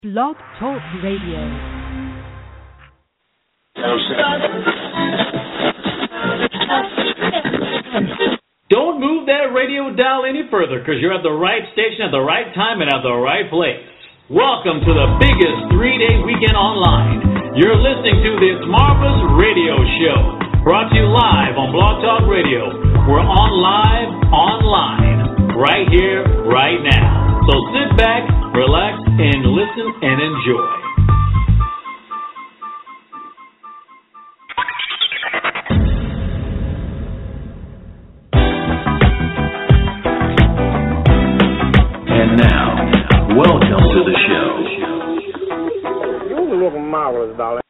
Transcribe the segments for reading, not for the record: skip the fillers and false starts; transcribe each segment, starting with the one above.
Blog Talk Radio. Don't move that radio dial any further, because you're at the right station at the right time and at the right place. Welcome to the biggest 3-day weekend online. You're listening to this marvelous radio show, brought to you live on Blog Talk Radio. We're on live, online, right here, right now. So sit back, relax, and listen and enjoy. And now, welcome to the show. You look marvelous, darling.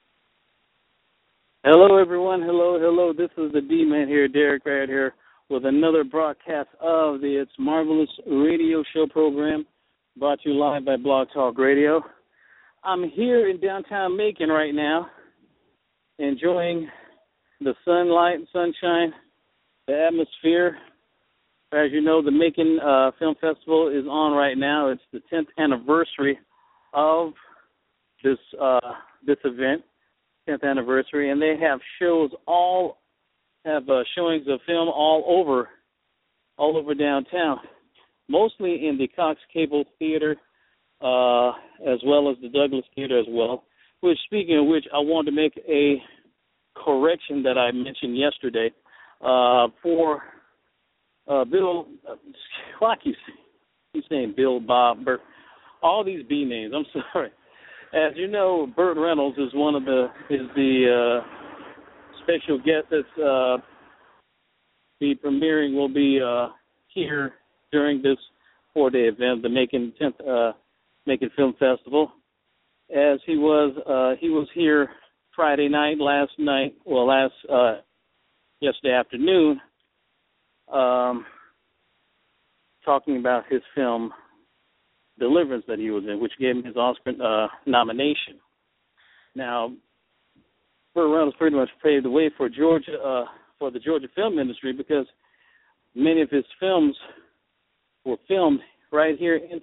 Hello, everyone. Hello. This is the D-Man here, Derek right here, with another broadcast of the It's Marvelous radio show program, brought to you live by Blog Talk Radio. I'm here in downtown Macon right now, enjoying the sunlight, sunshine, the atmosphere. As you know, the Macon Film Festival is on right now. It's the 10th anniversary of this event, 10th anniversary, and they have showings of film all over downtown, mostly in the Cox Cable Theater, as well as the Douglas Theater as well. Which, speaking of which, I want to make a correction that I mentioned yesterday for Bill. I keep saying Bill, Bob, Bert, all these B names. I'm sorry. As you know, Burt Reynolds is the special guest that's the premiering will be here during this 4-day event, the Macon 10th Macon Film Festival. As he was here Friday night, yesterday afternoon, talking about his film Deliverance that he was in, which gave him his Oscar nomination. Now, Burt Reynolds pretty much paved the way for Georgia, for the Georgia film industry, because many of his films were filmed right here in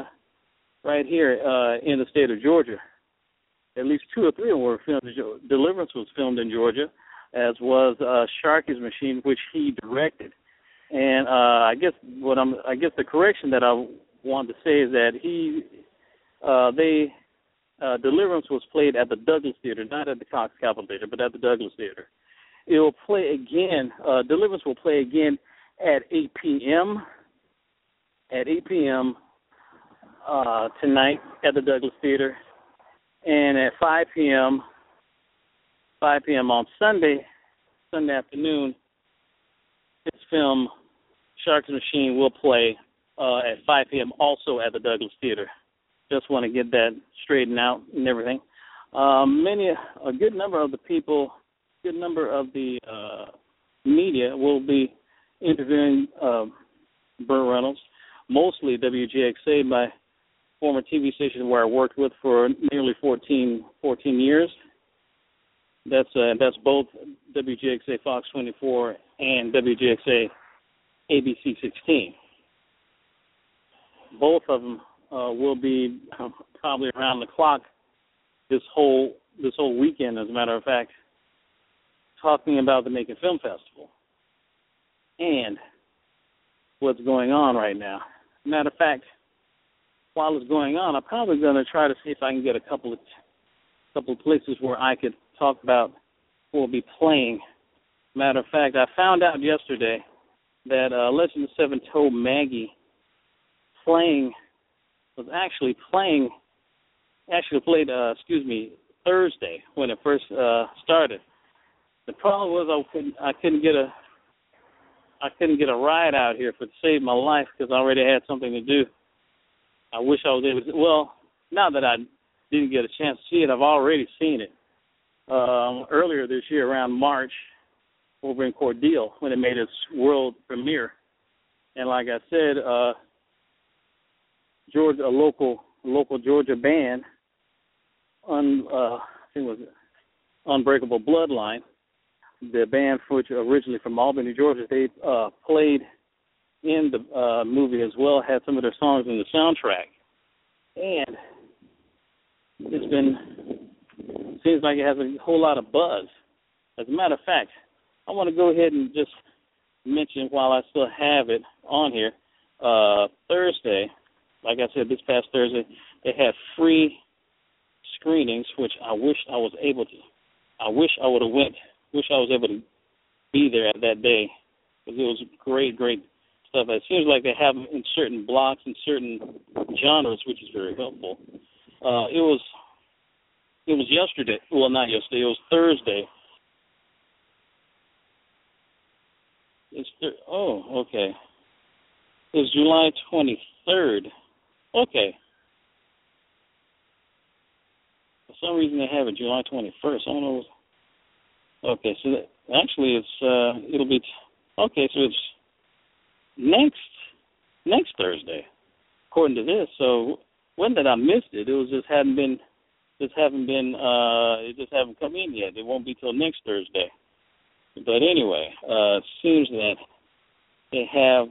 the state of Georgia. At least 2 or 3 of them were filmed. Deliverance was filmed in Georgia, as was Sharky's Machine, which he directed. And I guess the correction that I wanted to say is that Deliverance was played at the Douglas Theater, not at the Cox Capitol Theater, but at the Douglas Theater. It will play again. Deliverance will play again at 8 p.m. Tonight at the Douglas Theater, and at 5 p.m. on Sunday afternoon, his film Sharky's Machine will play at 5 p.m. also at the Douglas Theater. Just want to get that straightened out and everything. A good number of the media will be interviewing Burt Reynolds, mostly WGXA, my former TV station where I worked with for nearly 14 years. That's both WGXA Fox 24 and WGXA ABC 16. Both of them will be probably around the clock this whole weekend, as a matter of fact, talking about the Macon Film Festival and what's going on right now. Matter of fact, while it's going on, I'm probably going to try to see if I can get a couple of places where I could talk about who will be playing. Matter of fact, I found out yesterday that Legend of Seven Toe Maggie played Thursday when it first started. The problem was I couldn't get a ride out here to save my life because I already had something to do. I wish I was able to. Well, now that I didn't get a chance to see it, I've already seen it earlier this year around March over in Cordele when it made its world premiere. And like I said, a local Georgia band, I think it was Unbreakable Bloodline, the band which originally from Albany, Georgia, they played in the movie as well, had some of their songs in the soundtrack. And seems like it has a whole lot of buzz. As a matter of fact, I want to go ahead and just mention while I still have it on here, Thursday, like I said, this past Thursday, they had free screenings, which I wish I was able to. I wish I would have went. Wish I was able to be there at that day, because it was great stuff. It seems like they have them in certain blocks and certain genres, which is very helpful. It was yesterday. Well, not yesterday. It was Thursday. Okay. It was July 23rd. Okay. For some reason they have it July 21st. I don't know. Okay, so actually it'll be okay. So it's next Thursday, according to this. So when did I missed it? It just haven't come in yet. It won't be till next Thursday. But anyway, it seems that they have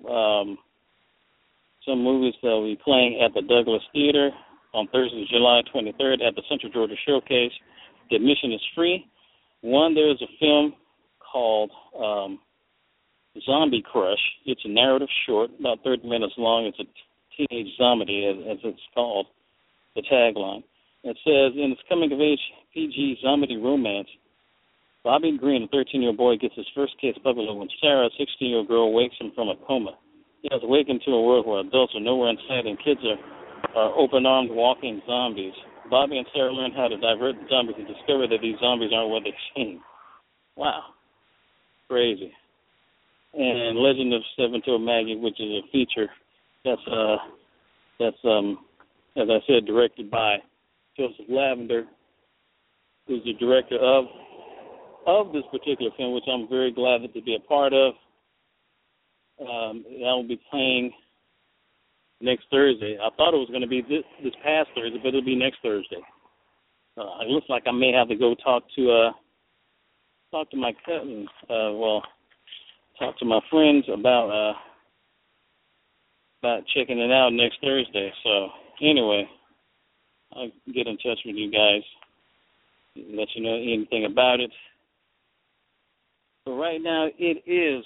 some movies that will be playing at the Douglas Theater on Thursday, July 23rd at the Central Georgia Showcase. The admission is free. There's a film called Zombie Crush. It's a narrative short, about 30 minutes long. It's a teenage zombie, as it's called, the tagline. It says, in its coming-of-age PG zombie romance, Bobby Green, a 13-year-old boy, gets his first case bubbler when Sarah, a 16-year-old girl, wakes him from a coma. He has awakened to a world where adults are nowhere in sight and kids are open-armed walking zombies. Bobby and Sarah learn how to divert the zombies and discover that these zombies aren't what they seem. Wow. Crazy. And Legend of Seven-Toed Maggie, which is a feature that's as I said, directed by Joseph Lavender, who's the director of this particular film, which I'm very glad to be a part of. I will be playing next Thursday. I thought it was going to be this past Thursday, but it'll be next Thursday. It looks like I may have to go talk to my cousins. Talk to my friends about checking it out next Thursday. So anyway, I'll get in touch with you guys, let you know anything about it. So right now it is,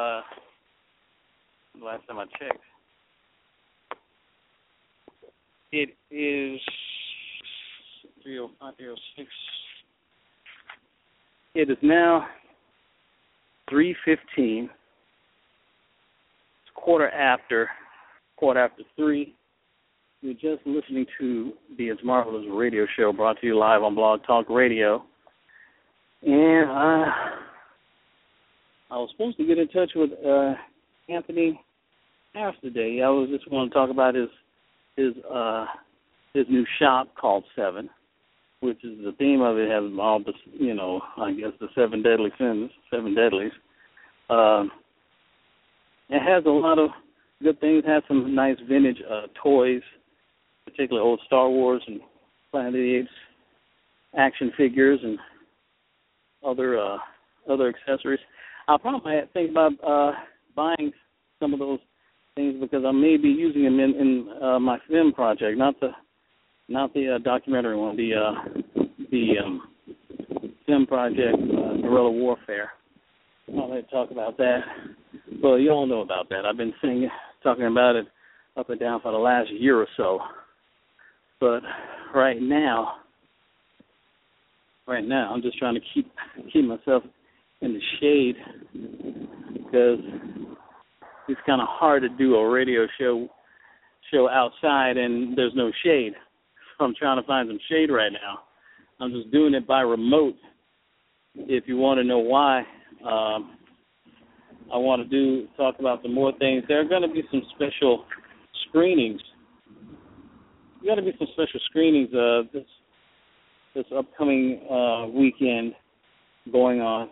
last time I checked, it is 3:05, 3:06. It is now 3:15. It's quarter after 3. You're just listening to the It's Marvelous radio show brought to you live on Blog Talk Radio. And I was supposed to get in touch with Anthony Harris today. I was just going to talk about his new shop called Seven, which is the theme of it has all the, I guess the seven deadly sins, seven deadlies. It has a lot of good things. It has some nice vintage toys, particularly old Star Wars and Planet of the Apes action figures and other accessories. I'll probably think about buying some of those things because I may be using them in my film project, not the documentary one, the film project, Guerrilla Warfare. I'll let you talk about that. Well, you all know about that. I've been talking about it up and down for the last year or so. But right now, I'm just trying to keep myself in the shade because it's kind of hard to do a radio show outside and there's no shade. So I'm trying to find some shade right now. I'm just doing it by remote. If you want to know why, I want to talk about some more things. There are going to be some special screenings. There are going to be some special screenings this upcoming weekend going on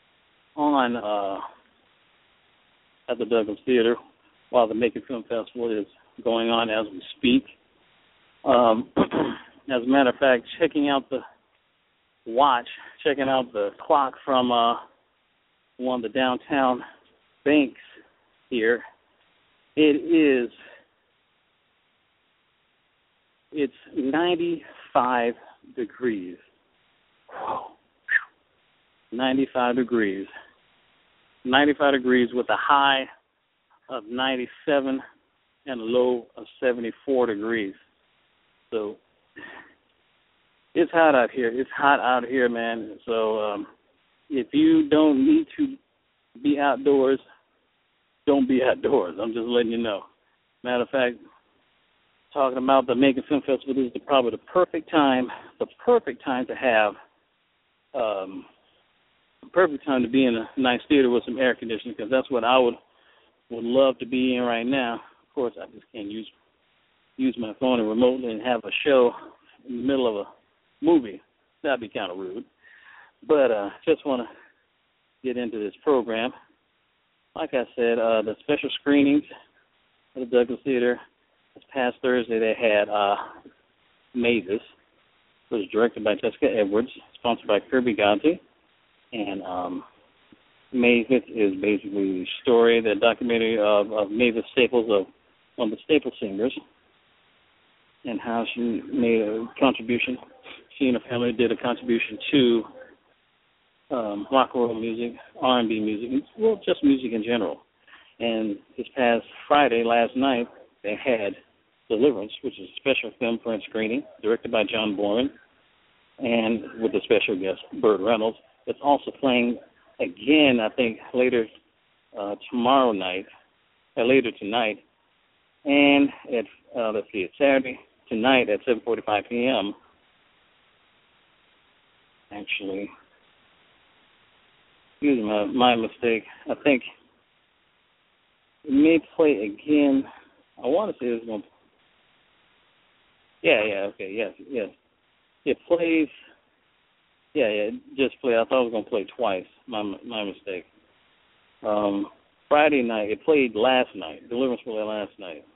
at the Douglas Theater while the Macon Film Festival is going on as we speak. As a matter of fact, checking out the clock from one of the downtown banks here, it's $95 degrees. 95 degrees. 95 degrees with a high of 97 and a low of 74 degrees. So it's hot out here. It's hot out here, man. So if you don't need to be outdoors, don't be outdoors. I'm just letting you know. Matter of fact, talking about the Macon Film Festival, this is probably the perfect time to have, perfect time to be in a nice theater with some air conditioning, because that's what I would love to be in right now. Of course, I just can't use my phone and remotely and have a show in the middle of a movie. That'd be kind of rude. But just want to get into this program. Like I said, the special screenings at the Douglas Theater this past Thursday, they had Mavis. It was directed by Jessica Edwards, sponsored by Kirby Gonti. And Mavis is basically the story, the documentary of Mavis Staples, of one of the Staple Singers, and how she made a contribution. She and her family did a contribution to rock and roll music, R&B music, well, just music in general. And this past Friday, last night, they had Deliverance, which is a special film print screening, directed by John Boren, and with a special guest, Burt Reynolds. It's also playing again, I think, later tonight, and at it's Saturday tonight at 7:45 p.m. Actually, excuse my mistake. I think it may play again. I want to say it's going to. Yes. It plays. It just played. I thought it was going to play twice. My mistake. Friday night, it played last night. Deliverance played last night.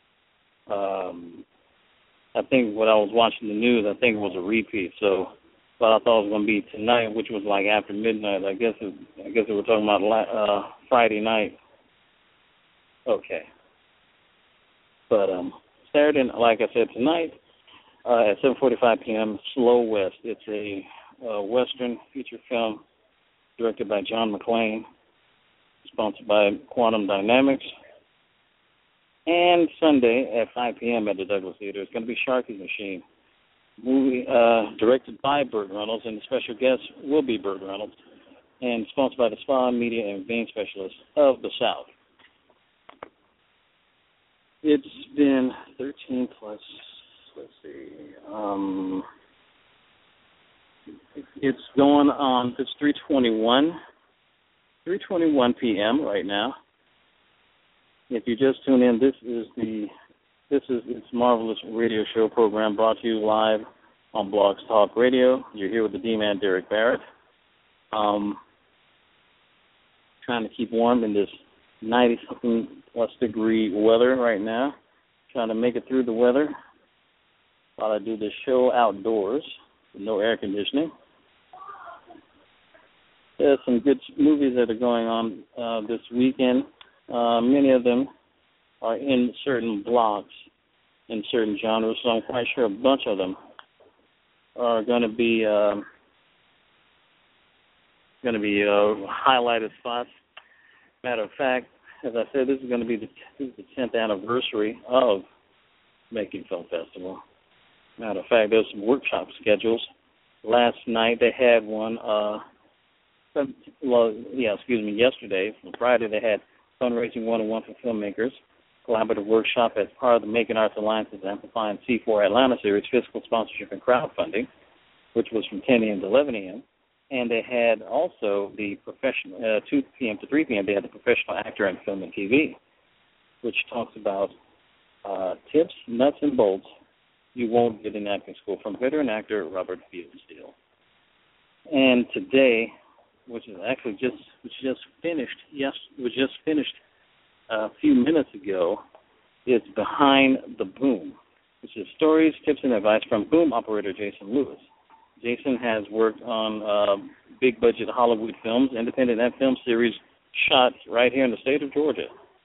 I think when I was watching the news, I think it was a repeat. So, but I thought it was going to be tonight, which was like after midnight. I guess we were talking about Friday night. Okay. But Saturday, like I said, tonight at 7:45 p.m., Slow West. It's a Western feature film directed by John McClane, sponsored by Quantum Dynamics. And Sunday at 5 p.m. at the Douglas Theater, it's going to be Sharky's Machine, movie directed by Burt Reynolds, and the special guest will be Burt Reynolds, and sponsored by the Spa Media and Vein Specialists of the South. It's been 13 plus, let's see, it's going on, it's 3:21 p.m. right now. If you just tune in, this is its Marvelous Radio Show program brought to you live on Blogs Talk Radio. You're here with the D-Man, Derek Barrett. Trying to keep warm in this 90-something plus degree weather right now. Trying to make it through the weather while I do this show outdoors with no air conditioning. There's some good movies that are going on this weekend. Many of them are in certain blocks, in certain genres, so I'm quite sure a bunch of them are going to be highlighted spots. Matter of fact, as I said, this is going to be the 10th anniversary of Macon Film Festival. Matter of fact, there's some workshop schedules. Last night they had one. Yesterday, from Friday, they had Fundraising 101 for Filmmakers, collaborative workshop as part of the Macon Arts Alliance's Amplifying C4 Atlanta series, fiscal sponsorship and crowdfunding, which was from 10 a.m. to 11 a.m. And they had also the professional, 2 p.m. to 3 p.m., they had the professional actor in film and TV, which talks about tips, nuts, and bolts you won't get in acting school, from veteran actor Robert Fieldsteel. And today, which just finished a few minutes ago, is Behind the Boom, which is stories, tips, and advice from boom operator Jason Lewis. Jason has worked on big-budget Hollywood films, independent and film series shot right here in the state of Georgia.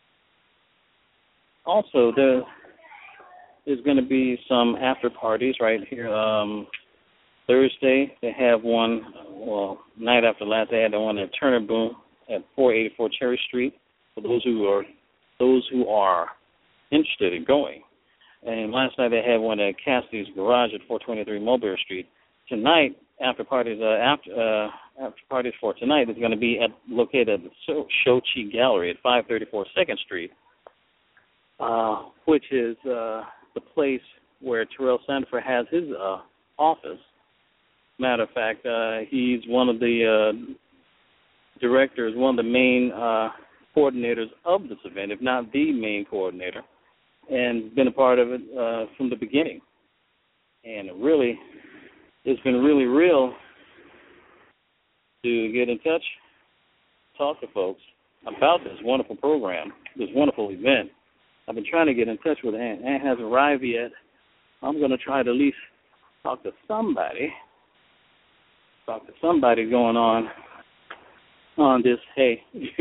Also, there's going to be some after parties right here Thursday, they have one, night after last, they had the one at Turner Boom at 484 Cherry Street for those who are interested in going. And last night they had one at Cassidy's Garage at 423 Mulberry Street. Tonight, after parties for tonight is going to be located at the Shochi Gallery at 534 2nd Street, which is the place where Terrell Sandifer has his office. Matter of fact, he's one of the directors, one of the main coordinators of this event, if not the main coordinator, and been a part of it from the beginning. And it's been really real to get in touch, talk to folks about this wonderful program, this wonderful event. I've been trying to get in touch with Ann. Ann hasn't arrived yet. I'm going to try to at least talk to somebody going on this, hey,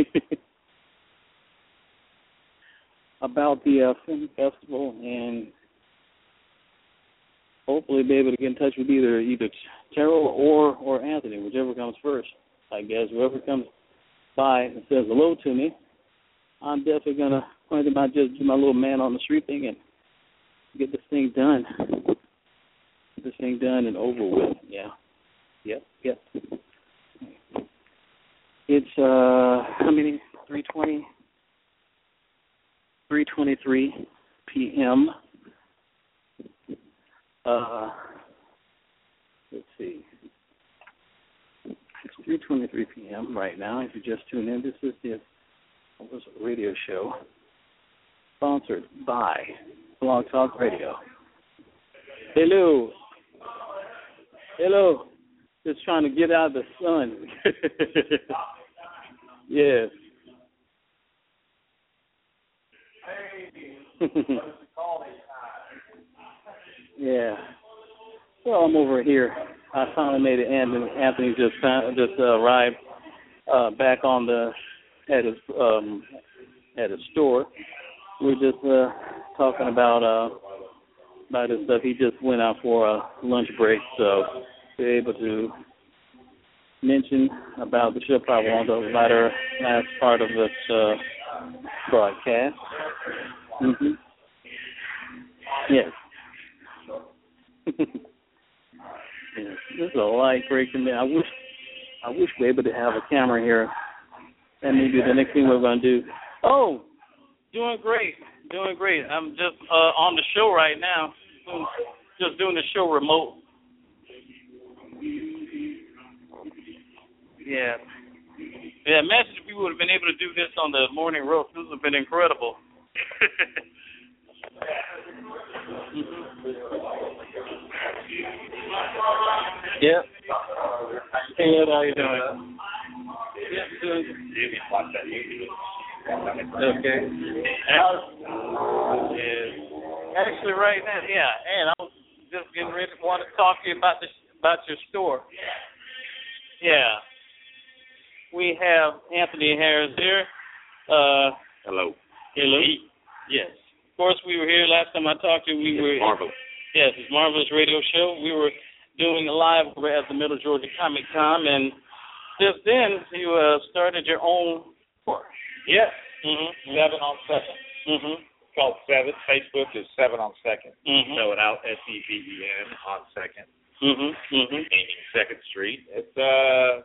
about the film festival, and hopefully be able to get in touch with either Terrell or Anthony, whichever comes first. I guess whoever comes by and says hello to me, I'm definitely going to point them out, just do my little man on the street thing and get this thing done. Get this thing done and over with. Yeah. Yep. It's, how many? 3:23 p.m. Let's see. It's 3:23 p.m. right now. If you just tuned in, this is the radio show sponsored by Blog Talk Radio. Hello. Just trying to get out of the sun. Yes. Yeah. Well, I'm over here. I finally made it. Anthony just arrived back at his store. We're just talking about his stuff. He just went out for a lunch break, so we're able to mention about the show I want to latter last part of this broadcast. Mm-hmm. Yes. Yes. This is a light breaking there. I wish we were able to have a camera here. That may be the next thing we're going to do. Oh, doing great. I'm just on the show right now. Just doing the show remote. Yeah. Imagine if we would have been able to do this on the morning roast. This would have been incredible. Yeah. Hey, Ed, how you doing? Yeah, doing. Okay. Actually, right now, and I was just getting ready to want to talk to you about your store. Yeah. We have Anthony Harris here. Hello. Yes. Of course, we were here last time I talked to you. Marvelous. Yes, it's Marvelous Radio Show. We were doing a live over at the Middle Georgia Comic Con, and just then you started your own store. Yes. Mm-hmm. 7 on 2nd. Mm-hmm. It's called 7. Facebook is 7 on 2nd. Mm-hmm. Spell it out, SEVEN on 2nd. Mm-hmm. Mm-hmm. 2nd Street. It's a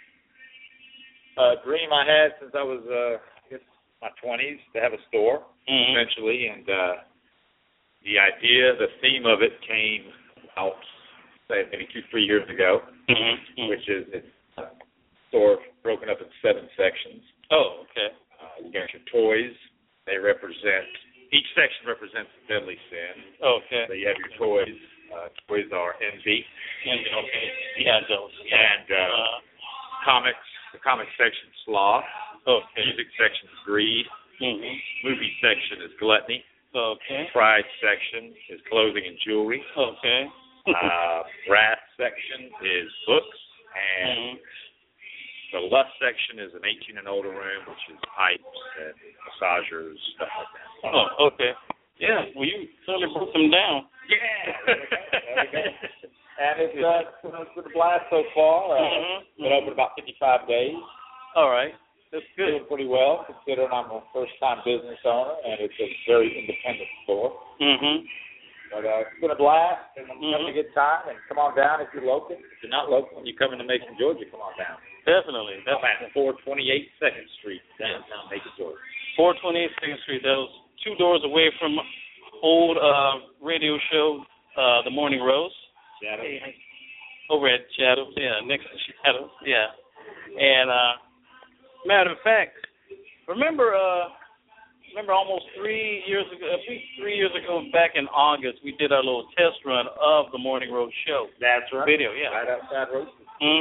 dream I had since I was my 20s to have a store eventually, and the idea, the theme of it came out, say, maybe 2-3 years ago, which is it's a store broken up in 7 sections. Oh, okay. You got your toys. They represent, each section represents a deadly sin. Okay. So you have your toys. Toys are envy. Okay. Yeah, those. And comics, the comic section, sloth. Okay. Music section is greed. Movie section is gluttony. Okay. Pride section is clothing and jewelry. Okay. Wrath section is books. And the lust section is an 18 and older room, which is pipes and massagers, stuff like that. Oh, okay. Yeah, well, you certainly broke them down. Yeah. And it's been a blast so far. Been open about 55 days. All right. That's good. Doing pretty well, considering I'm a first-time business owner, and it's a very independent store. But it's been a blast, and I'm having a good time. And come on down if you're local. If you're not local and you're coming to Macon, Georgia, come on down. Definitely. I'm at 428 2nd Street, downtown Macon, Georgia. 428 2nd Street. That was 2 doors away from old radio show, The Morning Rose. Shadows. Over at Shadows, yeah, next to Shadows, yeah. And matter of fact, remember almost 3 years ago, I think 3 years ago, back in August, we did our little test run of the Morning Road show. That's right. Video, yeah. Right outside Road.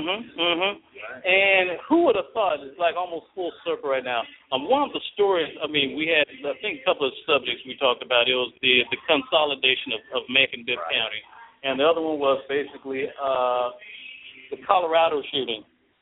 And who would have thought? It's like almost full circle right now. One of the stories, I mean, we had, I think, a couple of subjects we talked about. It was the consolidation of Macon-Bibb County. And the other one was basically the Colorado shooting.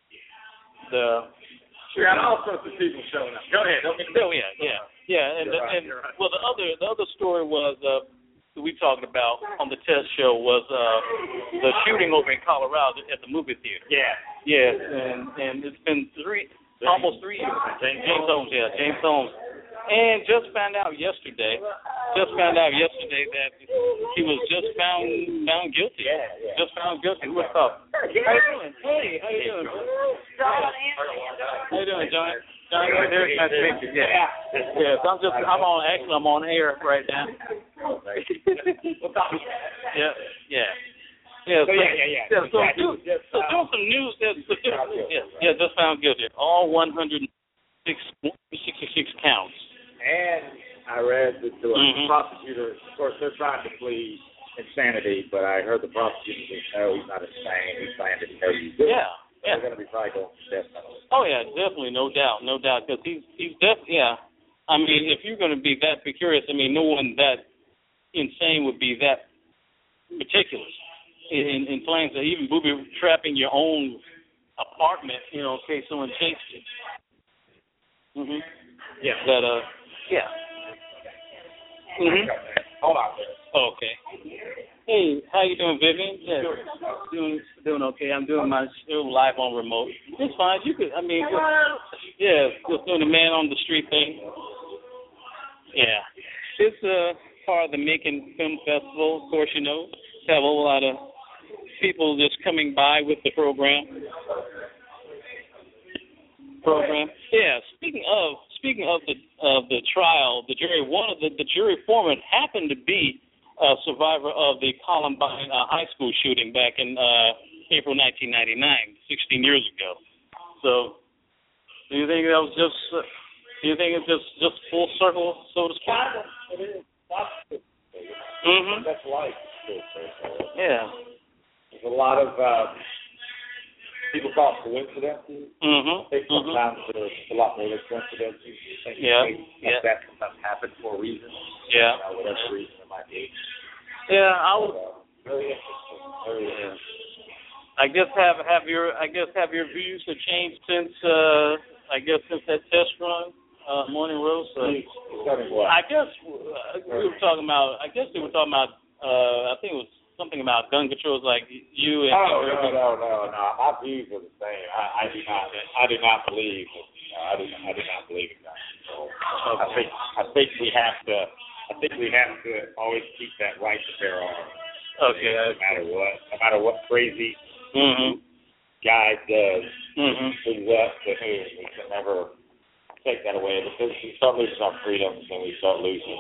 We got all sorts of people showing up. Go ahead. Yeah. And well, the other story was we talked about on the test show was the shooting over in Colorado at the movie theater. Yeah, and it's been almost 3 years. James Holmes. And just found out yesterday that he was just found guilty. Just found guilty. What's up? How you doing? Hey, how you doing? How you doing, John? John, very nice to meet you. Yeah. So I'm on air right now. So doing some news. Just found guilty. All 166 counts. And I read that the prosecutor, of course, they're trying to plead insanity, but I heard the prosecutor say, no, he's not insane. He's saying that he knows he's doing it. They're going to be probably going to death penalty. Oh, yeah, definitely, no doubt, because he's definitely, I mean, if you're going to be that curious, I mean, no one that insane would be that meticulous in plans to even booby trapping your own apartment, in case someone chased you. Hold on. Okay. Hey, how you doing, Vivian? Yeah, doing okay. I'm doing my show live on remote. It's fine. You could, I mean, just doing the man on the street thing. Yeah, it's part of the Macon Film Festival. Of course, have a whole lot of people just coming by with the program. Yeah. Speaking of the trial, the jury, one of the jury foreman happened to be a survivor of the Columbine high school shooting back in April 1999, 16 years ago. So, do you think that was just? Do you think it's just full circle, so to speak? It is. That's life. Yeah. There's a lot of people call it coincidences. I think sometimes there's a lot more than coincidences. That sometimes happens for a reason. Whatever reason it might be. Yeah, I was very interesting. Very interesting. I guess have your views have changed since that test run, Morning Rose. I guess we were talking about. I guess they were talking about. I think it was something about gun controls, like you and. No. My views are the same. I do not believe. I do not believe in gun control. I think we have to always keep that right to bear arms. Okay. No matter what crazy guy does, to what, to whom, we can never take that away. Because we start losing our freedoms and we start losing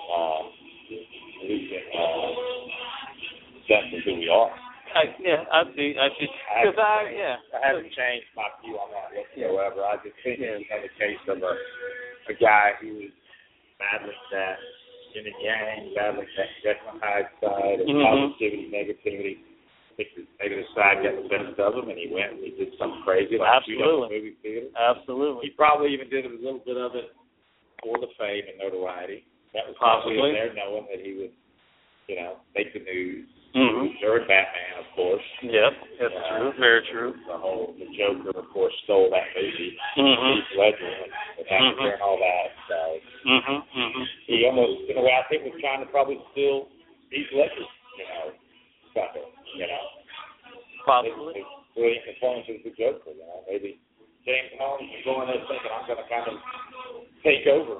sense of who we are. I see. Because I haven't changed my view on that whatsoever. I just think it's another case of a guy who was battling that yin and yang, battling that Jekyll and Hyde side of positivity, negativity. I think the negative side got the best of him, and he went and he did something crazy like shoot up a movie theater. Absolutely. He probably even did a little bit of it for the fame and notoriety. That was probably in there, knowing that he would, make the news. Third Batman, of course. Yep, that's true. Very true. The Joker, of course, stole that movie. Heath Ledger and all that. So he almost, in a way, I think was trying to probably steal Heath Ledger, thunder. Possibly. Brilliant performance as the Joker, you know. Maybe James Holmes is going there thinking I'm going to kind of take over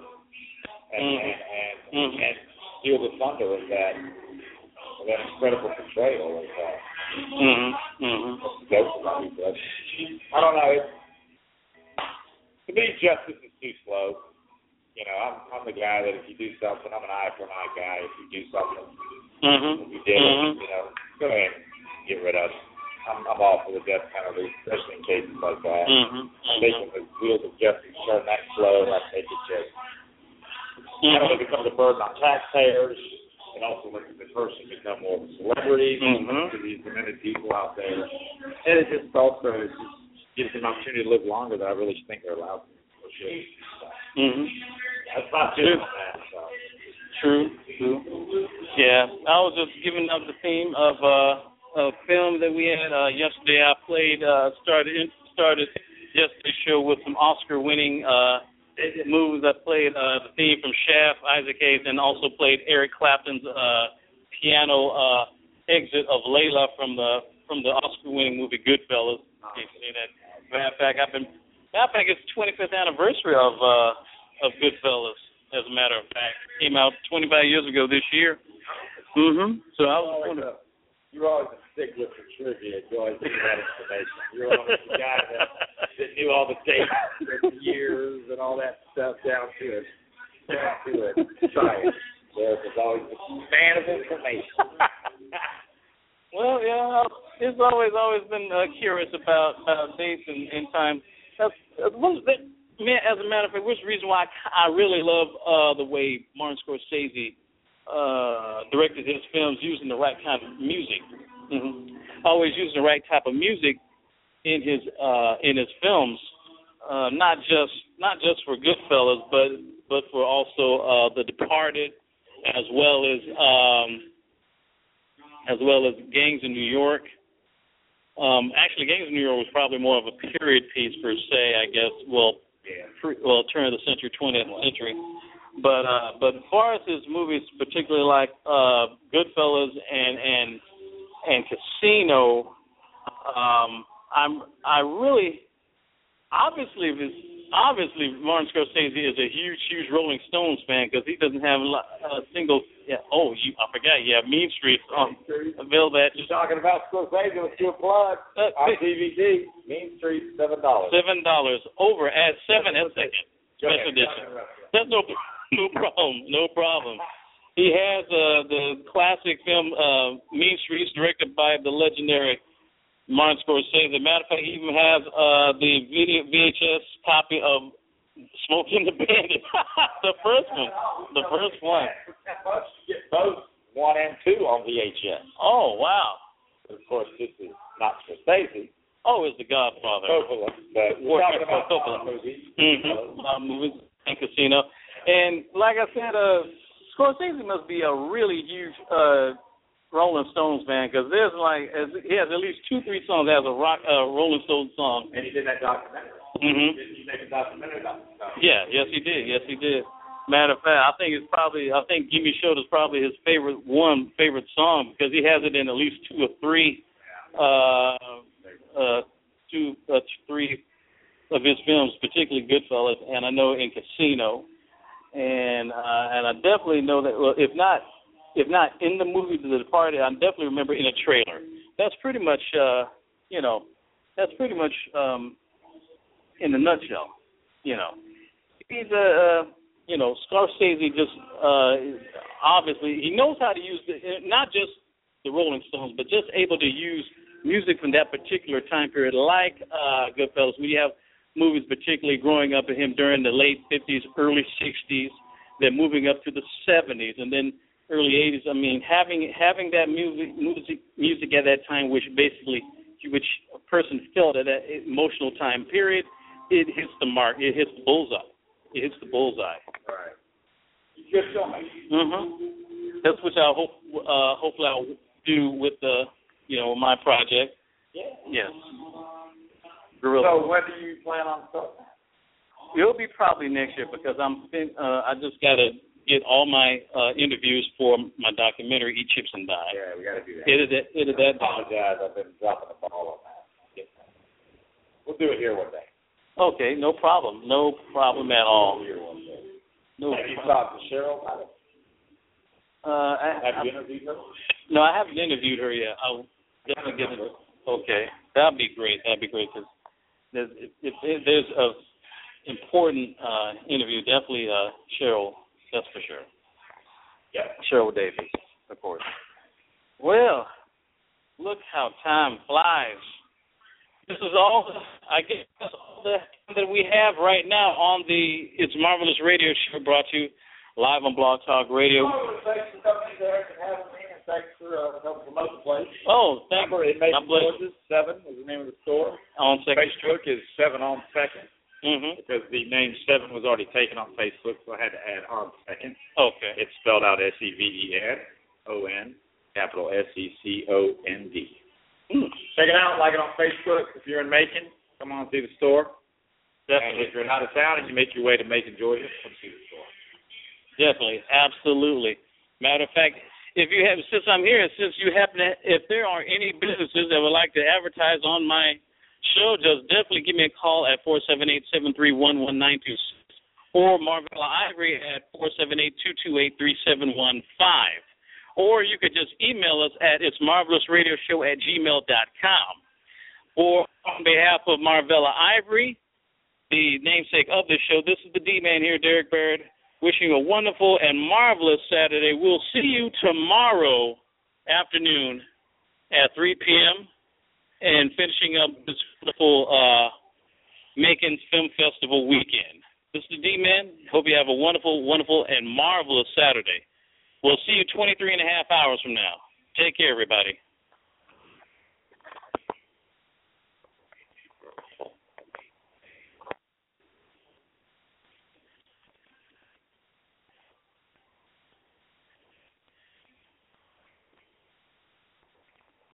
and steal the thunder of that incredible portrayal of Joker. I don't know. To me, justice is too slow. You know, I'm the guy that if you do something, I'm an eye for an eye guy. If you do something, if you did it, you know, go ahead and get rid of it. I'm all for the death penalty, especially in cases like that. Making the wheels of justice turn that slow, I take it just kind of becomes a burden on taxpayers. It also makes the person become more of a celebrity to these demented people out there. And it just also gives them an opportunity to live longer that I really think they're allowed to. That's not true. True. Yeah, I was just giving up the theme of a film that we had yesterday. I played started yesterday's show with some Oscar-winning movies. I played the theme from Shaft, Isaac Hayes, and also played Eric Clapton's piano exit of Layla from the Oscar-winning movie Goodfellas. You've seen that. Matter of fact, it's the 25th anniversary of Goodfellas. As a matter of fact, came out 25 years ago this year. So I was wondering. You're always a stickler for trivia. You always give that information. You're always the guy that knew all the dates and the years and all that stuff down to it. Science. There's always a man of information. Well, yeah, it's always been curious about dates and time. As a matter of fact, which reason why I really love the way Martin Scorsese directed his films using the right kind of music. Always using the right type of music in his films, not just for Goodfellas, but for also The Departed, as well as Gangs in New York. Actually, Gangs in New York was probably more of a period piece per se, I guess. Turn of the century, 20th century. But as far as his movies, particularly like Goodfellas and Casino, I really obviously Martin Scorsese is a huge Rolling Stones fan because he doesn't have a single. Yeah. Oh, I forgot. Yeah, Mean Streets available at. You're talking about Scorsese with your plug on DVD. Mean Streets, $7. $7 over at 7 and 2nd special edition. That's no problem. He has the classic film Mean Streets, directed by the legendary Martin Scorsese. As a matter of fact, he even has the VHS copy of Smokey and the Bandit. The first one. You get both 1 and 2 on VHS. Oh, wow. Of course, this is not Scorsese. Oh, it's The Godfather. Coppola. But we're talking about Coppola. movies. Movies and Casino. And like I said, Scorsese must be a really huge Rolling Stones fan because he has at least 2-3 songs that has a Rolling Stones song. And he did that documentary. Didn't he make a documentary about it? Yeah, yes he did. Matter of fact, I think Gimme Shelter's probably his favorite song because he has it in at least 2 or 3 3 of his films, particularly Goodfellas, and I know in Casino, and I definitely know that. Well, if not in the movie The Departed, I definitely remember in a trailer. That's pretty much in a nutshell. He's Scorsese just obviously he knows how to use not just the Rolling Stones, but just able to use music from that particular time period, like Goodfellas. We have movies particularly growing up with him during the late 50s, early 60s, then moving up to the 70s, and then early 80s. I mean, having that music at that time, which a person felt at that emotional time period, it hits the mark. It hits the bullseye. Right. Good filmmaking. That's what I hopefully I'll do with my project. Yeah. Yes. So when do you plan on starting? It'll be probably next year because I just got to get all my interviews for my documentary, Eat Chips and Die. Yeah, we got to do that. Edit that down. Apologize, I've been dropping the ball on that. We'll do it here one day. Okay, no problem. No problem at all. No Have you talked to Cheryl about it? Have you interviewed her? No, I haven't interviewed her yet. I'll definitely get it. Okay, that'd be great. Because if there's a important interview, definitely Cheryl. That's for sure. Yeah. Cheryl Davis, of course. Well, look how time flies. This is all, I guess, all that we have right now on the It's Marvelous Radio Show, brought to you live on Blog Talk Radio. Thanks for coming there and having me, and thanks for helping promote the place. Oh, thank you. It made George's 7 is the name of the store. On Second Facebook is 7 on Second. Mm-hmm. Because the name 7 was already taken on Facebook, so I had to add on Second. Okay. It's spelled out SEVENON, capital SECOND. Check it out, like it on Facebook. If you're in Macon, come on see the store. Definitely. And if you're out of town and you make your way to Macon, Georgia, come see the store. Definitely, absolutely. Matter of fact, if you have, since I'm here, since you happen to, if there are any businesses that would like to advertise on my show, just definitely give me a call at 478-731-1926 or Marvella Ivory at 478-228-3715. Or you could just email us at itsmarvelousradioshow@gmail.com. Or on behalf of Marvella Ivory, the namesake of the show, this is the D-Man here, Derek Baird, wishing you a wonderful and marvelous Saturday. We'll see you tomorrow afternoon at 3 p.m. and finishing up this wonderful Macon Film Festival weekend. This is the D-Man. Hope you have a wonderful, wonderful, and marvelous Saturday. We'll see you 23 and a half hours from now. Take care, everybody.